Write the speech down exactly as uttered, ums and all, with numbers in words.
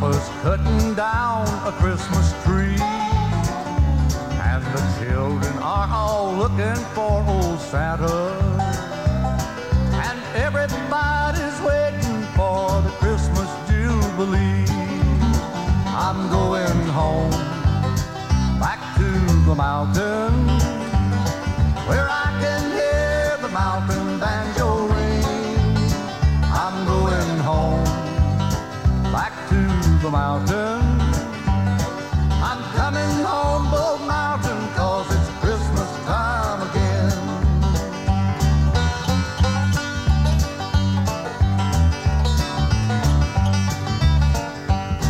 Papa's cutting down a Christmas tree, and the children are all looking for old Santa, and everybody's waiting for the Christmas Jubilee. I'm going home, back to the mountain, where I can hear the mountain banjo ring. I'm going home, back to the mountain.